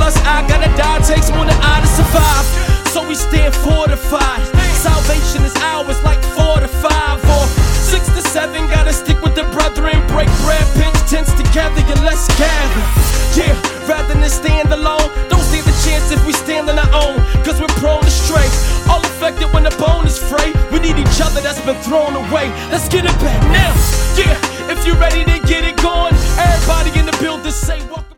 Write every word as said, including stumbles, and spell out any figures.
us, I gotta die, takes more than I to survive. So we stand fortified. Salvation is ours like four to five or six to seven. Gotta stick with the brethren, break bread, pinch tents together, and let's gather. Yeah, rather than stand alone, don't stand a chance if we stand on our own, cause we're prone to stray. All affected when the bone is frayed. We need each other that's been thrown away. Let's get it back now. Yeah, if you're ready to get it going, everybody in the building say welcome.